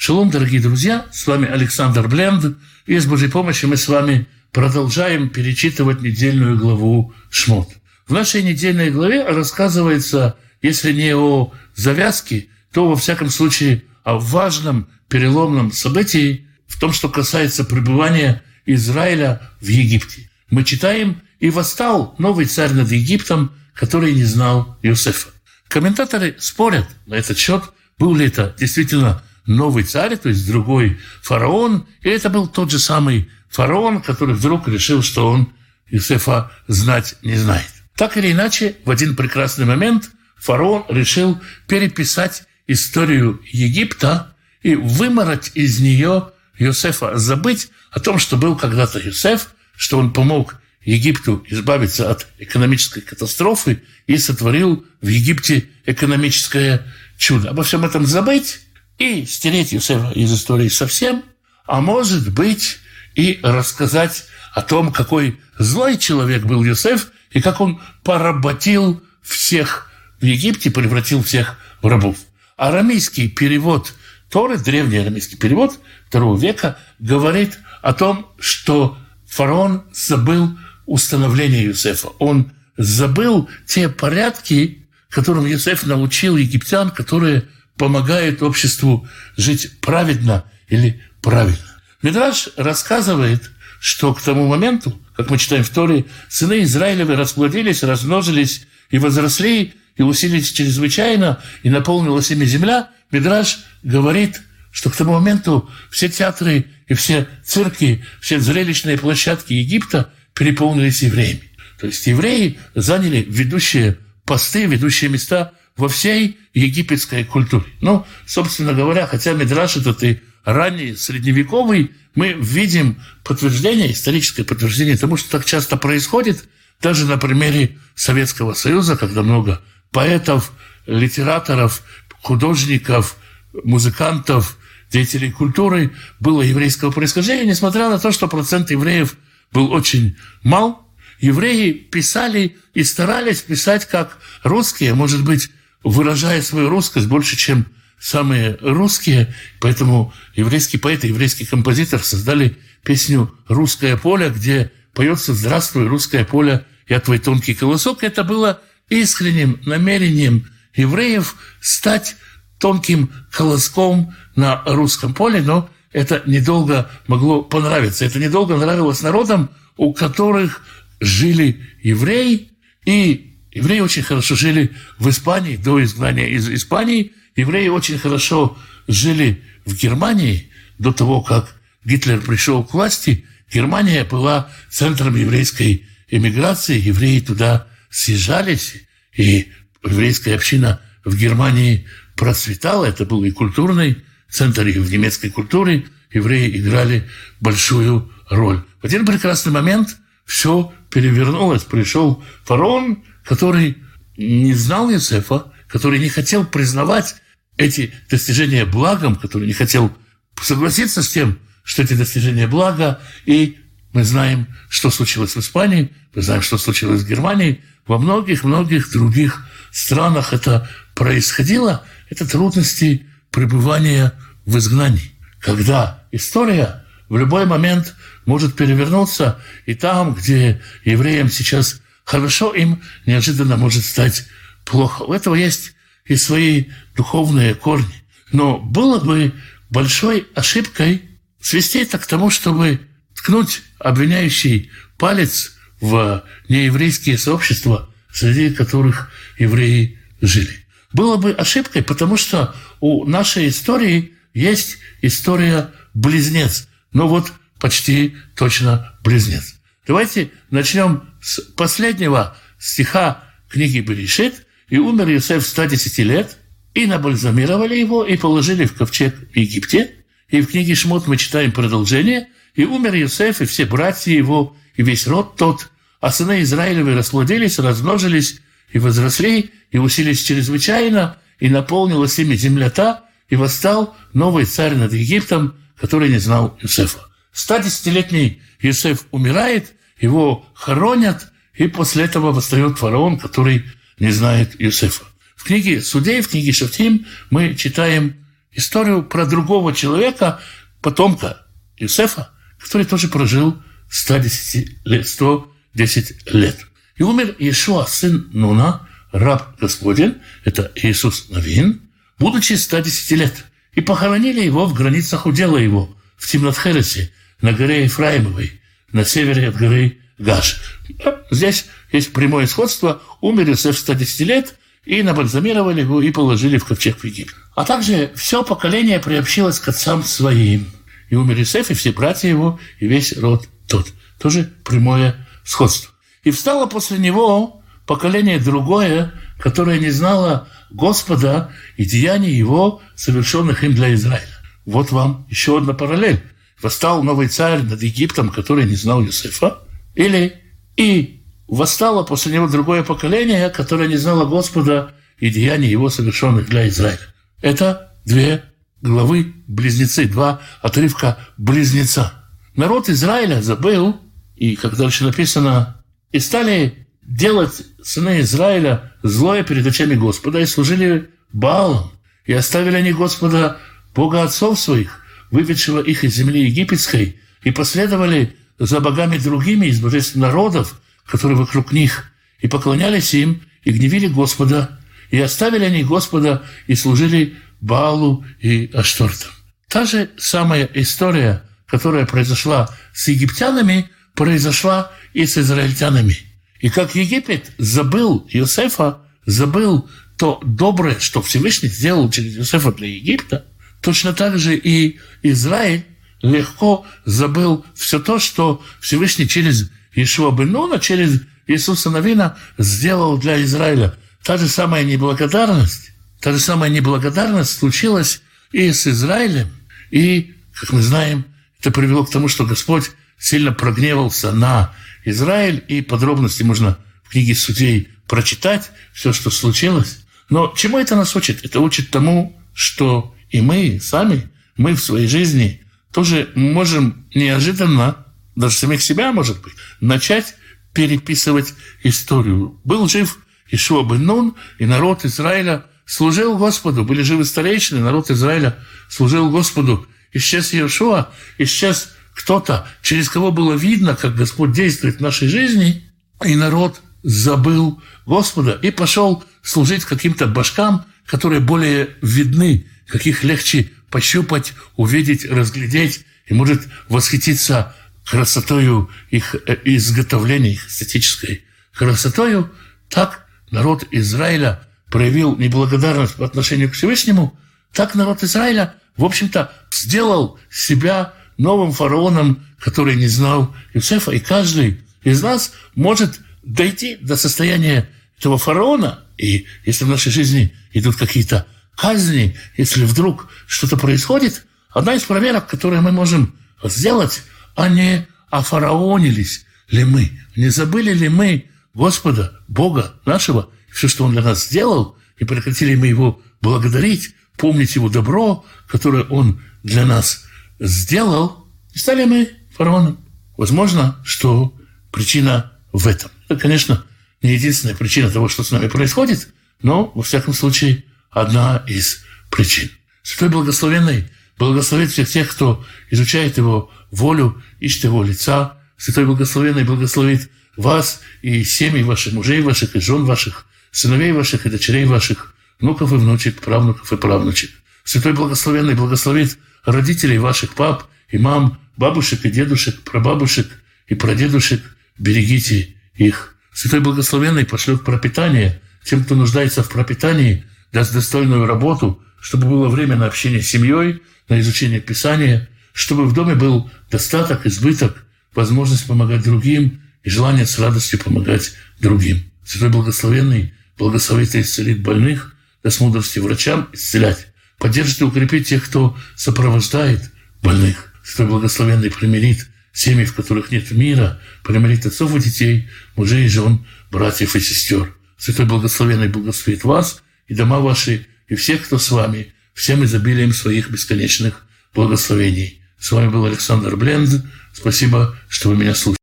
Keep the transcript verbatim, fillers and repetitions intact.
Шалом, дорогие друзья, с вами Александр Бленд, и с Божьей помощью мы с вами продолжаем перечитывать недельную главу Шмот. В нашей недельной главе рассказывается, если не о завязке, то, во всяком случае, о важном переломном событии в том, что касается пребывания Израиля в Египте. Мы читаем: «И восстал новый царь над Египтом, который не знал Иосифа». Комментаторы спорят на этот счет, был ли это действительно новый царь, то есть другой фараон, или это был тот же самый фараон, который вдруг решил, что он Иосифа знать не знает. Так или иначе, в один прекрасный момент фараон решил переписать историю Египта и вымороть из нее Иосифа, забыть о том, что был когда-то Иосиф, что он помог Египту избавиться от экономической катастрофы и сотворил в Египте экономическое чудо. Обо всем этом забыть и стереть Иосифа из истории совсем, а может быть и рассказать о том, какой злой человек был Иосиф и как он поработил всех в Египте, превратил всех в рабов. Арамейский перевод Торы, древний арамейский перевод второго века, говорит о том, что фараон забыл установление Иосифа. Он забыл те порядки, которым Иосиф научил египтян, которые помогают обществу жить праведно или правильно. Мидраш рассказывает, что к тому моменту, как мы читаем в Торе, сыны Израилевы расплодились, размножились и возросли, и усилились чрезвычайно, и наполнилась ими земля. Мидраш говорит, что к тому моменту все театры и все цирки, все зрелищные площадки Египта переполнились евреями. То есть евреи заняли ведущие посты, ведущие места во всей египетской культуре. Ну, собственно говоря, хотя Мидраш этот и ранний, средневековый, мы видим подтверждение, историческое подтверждение тому, что так часто происходит, даже на примере Советского Союза, когда много поэтов, литераторов, художников, музыкантов, деятелей культуры было еврейского происхождения, несмотря на то, что процент евреев был очень мал. Евреи писали и старались писать как русские, может быть, выражая свою русскость больше, чем самые русские. Поэтому еврейские поэты, еврейский композитор создали песню «Русское поле», где поется «Здравствуй, русское поле, я твой тонкий колосок». Это было искренним намерением евреев стать тонким колоском на русском поле, но это недолго могло понравиться. Это недолго нравилось народам, у которых жили евреи, и евреи очень хорошо жили в Испании до изгнания из Испании. Евреи очень хорошо жили в Германии до того, как Гитлер пришел к власти. Германия была центром еврейской эмиграции. Евреи туда съезжались, и еврейская община в Германии процветала. Это был и культурный центр, и в немецкой культуре евреи играли большую роль. В один прекрасный момент все перевернулось. Пришел фараон, который не знал Иосифа, который не хотел признавать эти достижения благом, который не хотел согласиться с тем, что эти достижения блага. И мы знаем, что случилось в Испании, мы знаем, что случилось в Германии. Во многих-многих других странах это происходило. Это трудности пребывания в изгнании, когда история в любой момент может перевернуться, и там, где евреям сейчас хорошо, им неожиданно может стать плохо. У этого есть и свои духовные корни. Но было бы большой ошибкой свести это к тому, чтобы ткнуть обвиняющий палец в нееврейские сообщества, среди которых евреи жили. Было бы ошибкой, потому что у нашей истории есть история-близнец. Но вот почти точно близнец. Давайте начнем с последнего стиха книги Берешит. «И умер Иосиф в ста десяти лет, и набальзамировали его, и положили в ковчег в Египте». И в книге Шмот мы читаем продолжение. «И умер Иосиф, и все братья его, и весь род тот, а сыны Израилевы расплодились, размножились, и возросли, и усилились чрезвычайно, и наполнилась ими земля та, и восстал новый царь над Египтом, который не знал Иосифа». Стадесятилетний Иосиф умирает, его хоронят, и после этого восстает фараон, который не знает Иосифа. В книге Судей, в книге Шофтим мы читаем историю про другого человека, потомка Иосифа, который тоже прожил сто десять лет, сто десять лет. И умер Иешуа, сын Нуна, раб Господень, это Иисус Навин, будучи ста десяти лет. И похоронили его в границах удела его, в Тимнат-Хересе, на горе Ефраимовой, на севере от горы Гаш. Здесь есть прямое сходство. Умер Иосиф ста десяти лет, и набальзамировали его, и положили в ковчег в Египет. А также все поколение приобщилось к отцам своим. И умер Иосиф, и все братья его, и весь род тот. Тоже прямое сходство. И встало после него поколение другое, которое не знало Господа и деяний Его, совершенных им для Израиля. Вот вам еще одна параллель. Восстал новый царь над Египтом, который не знал Иосифа, или и восстало после него другое поколение, которое не знало Господа и деяний Его, совершенных для Израиля. Это две главы близнецы, два отрывка близнеца. Народ Израиля забыл, и, как дальше написано, и стали делать сыны Израиля злое перед очами Господа, и служили Баалам, и оставили они Господа, Бога отцов своих, выведшего их из земли египетской, и последовали за богами другими из божеств народов, которые вокруг них, и поклонялись им, и гневили Господа, и оставили они Господа, и служили Баалу и Ашторту. Та же самая история, которая произошла с египтянами, произошла и с израильтянами. И как Египет забыл Иосифа, забыл то доброе, что Всевышний сделал через Иосифа для Египта, точно так же и Израиль легко забыл все то, что Всевышний через Иешуа бен Нуна, через Иисуса Навина сделал для Израиля. Та же самая неблагодарность, та же самая неблагодарность случилась и с Израилем. И, как мы знаем, это привело к тому, что Господь сильно прогневался на Израиль, и подробности можно в книге Судей прочитать, все, что случилось. Но чему это нас учит? Это учит тому, что и мы сами, мы в своей жизни тоже можем неожиданно, даже самих себя, может быть, начать переписывать историю. Был жив Иешуа бен Нун, и народ Израиля служил Господу. Были живы старейшины, народ Израиля служил Господу. Исчез Иешуа, исчез кто-то, через кого было видно, как Господь действует в нашей жизни, и народ забыл Господа и пошел служить каким-то башкам, которые более видны, каких легче пощупать, увидеть, разглядеть, и может восхититься красотою их изготовления, их эстетической красотою. Так народ Израиля проявил неблагодарность по отношению к Всевышнему, так народ Израиля, в общем-то, сделал себя новым фараоном, который не знал Иосифа, и каждый из нас может дойти до состояния этого фараона. И если в нашей жизни идут какие-то казни, если вдруг что-то происходит, одна из проверок, которую мы можем сделать, а не офараонились ли мы, не забыли ли мы Господа, Бога нашего, все, что Он для нас сделал, и прекратили мы Его благодарить, помнить Его добро, которое Он для нас сделал, и стали мы фараоном. Возможно, что причина в этом. Это, конечно, не единственная причина того, что с нами происходит, но, во всяком случае, одна из причин. Святой Благословенный благословит всех тех, кто изучает Его волю, ищет Его лица. Святой Благословенный благословит вас и семьи ваших, мужей ваших, и жен ваших, сыновей ваших и дочерей ваших, внуков и внучек, правнуков и правнучек. Святой Благословенный благословит родителей ваших, пап и мам, бабушек и дедушек, прабабушек и прадедушек. Берегите их. Святой Благословенный пошлет пропитание тем, кто нуждается в пропитании, даст достойную работу, чтобы было время на общение с семьей, на изучение Писания, чтобы в доме был достаток, избыток, возможность помогать другим и желание с радостью помогать другим. Святой Благословенный благословит и исцелит больных, даст мудрости врачам исцелять, поддержит и укрепит тех, кто сопровождает больных. Святой Благословенный примирит семьи, в которых нет мира, примирит отцов и детей, мужей и жен, братьев и сестер. Святой Благословенный благословит вас и дома ваши, и всех, кто с вами, всем изобилием своих бесконечных благословений. С вами был Александр Бленд. Спасибо, что вы меня слушали.